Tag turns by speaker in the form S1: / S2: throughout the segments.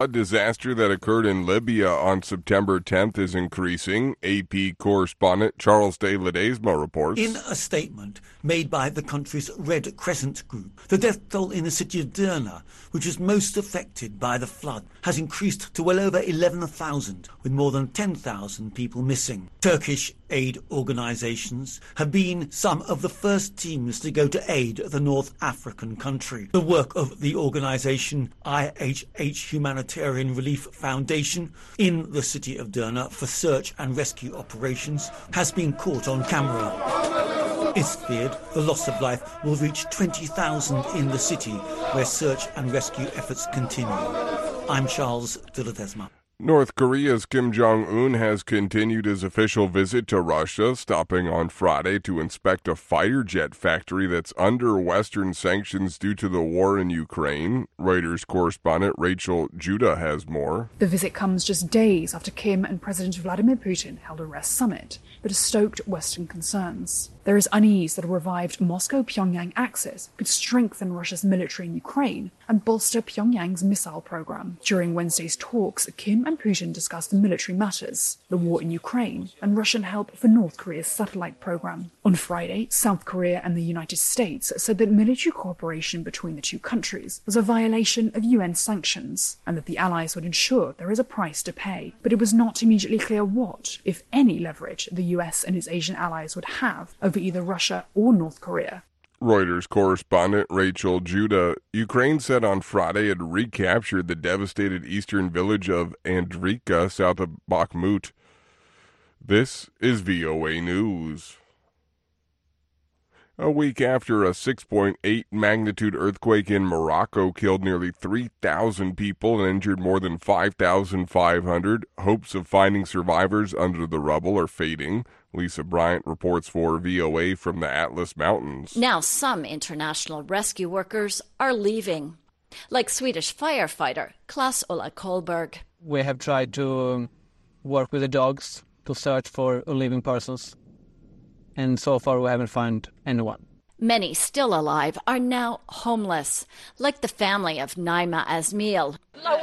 S1: A disaster that occurred in Libya on September 10th is increasing. AP correspondent Charles de Ledesma reports.
S2: In a statement made by the country's Red Crescent Group, the death toll in the city of Derna, which was most affected by the flood, has increased to well over 11,000, with more than 10,000 people missing. Turkish aid organisations have been some of the first teams to go to aid the North African country. The work of the organisation IHH Humanitarian Relief Foundation in the city of Derna for search and rescue operations has been caught on camera. It's feared the loss of life will reach 20,000 in the city where search and rescue efforts continue. I'm Charles de Ledesma.
S1: North Korea's Kim Jong-un has continued his official visit to Russia, stopping on Friday to inspect a fighter jet factory that's under Western sanctions due to the war in Ukraine. Reuters correspondent Rachel Judah has more.
S3: The visit comes just days after Kim and President Vladimir Putin held a rest summit, but has stoked Western concerns. There is unease that a revived Moscow-Pyongyang axis could strengthen Russia's military in Ukraine and bolster Pyongyang's missile program. During Wednesday's talks, Kim and Putin discussed military matters, the war in Ukraine, and Russian help for North Korea's satellite program. On Friday, South Korea and the United States said that military cooperation between the two countries was a violation of UN sanctions, and that the allies would ensure there is a price to pay. But it was not immediately clear what, if any, leverage the US and its Asian allies would have over either Russia or North Korea.
S1: Reuters correspondent Rachel Judah. Ukraine said on Friday it recaptured the devastated eastern village of Andrivka, south of Bakhmut. This is VOA News. A week after a 6.8 magnitude earthquake in Morocco killed nearly 3,000 people and injured more than 5,500, hopes of finding survivors under the rubble are fading. Lisa Bryant reports for VOA from the Atlas Mountains.
S4: Now some international rescue workers are leaving, like Swedish firefighter Klas Ola Kolberg.
S5: We have tried to work with the dogs to search for living persons, and so far we haven't found anyone.
S4: Many still alive are now homeless, like the family of Naima Azmil.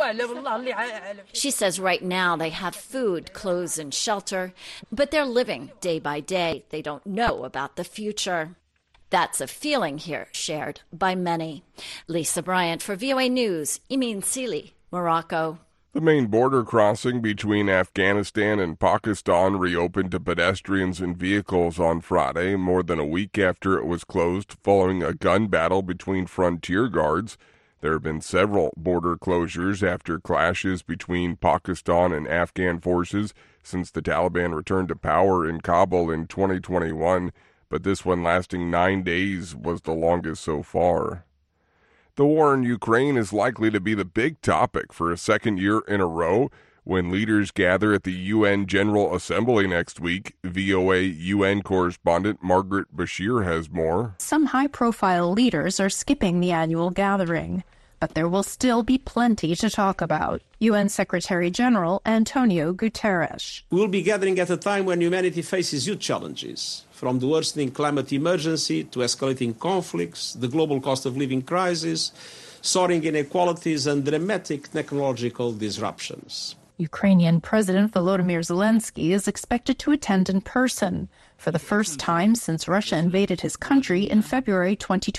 S4: She says right now they have food, clothes, and shelter, but they're living day by day. They don't know about the future. That's a feeling here shared by many. Lisa Bryant for VOA News, Imin Sili, Morocco.
S1: The main border crossing between Afghanistan and Pakistan reopened to pedestrians and vehicles on Friday, more than a week after it was closed following a gun battle between frontier guards. There have been several border closures after clashes between Pakistan and Afghan forces since the Taliban returned to power in Kabul in 2021, but this one lasting 9 days was the longest so far. The war in Ukraine is likely to be the big topic for a second year in a row when leaders gather at the UN General Assembly next week. VOA UN correspondent Margaret Bashir has more.
S6: Some high-profile leaders are skipping the annual gathering, but there will still be plenty to talk about. UN Secretary General Antonio Guterres.
S7: We will be gathering at a time when humanity faces huge challenges, from the worsening climate emergency to escalating conflicts, the global cost of living crisis, soaring inequalities, and dramatic technological disruptions.
S6: Ukrainian President Volodymyr Zelensky is expected to attend in person for the first time since Russia invaded his country in February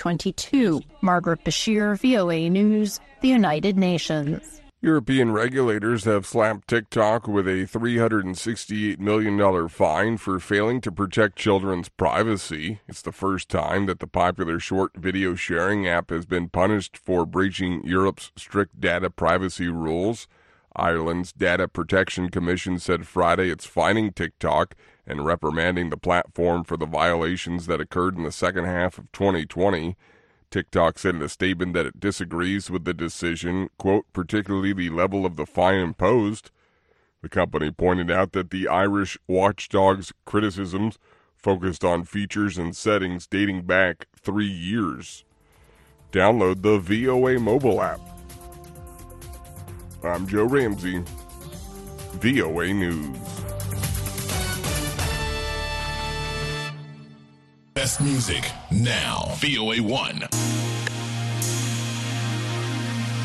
S6: 2022. Margaret Bashir, VOA News, the United Nations.
S1: European regulators have slapped TikTok with a $368 million fine for failing to protect children's privacy. It's the first time that the popular short video sharing app has been punished for breaching Europe's strict data privacy rules. Ireland's Data Protection Commission said Friday it's fining TikTok and reprimanding the platform for the violations that occurred in the second half of 2020. TikTok said in a statement that it disagrees with the decision, quote, particularly the level of the fine imposed. The company pointed out that the Irish watchdog's criticisms focused on features and settings dating back 3 years. Download the VOA mobile app. I'm Joe Ramsey, VOA News.
S8: Best music now. VOA 1.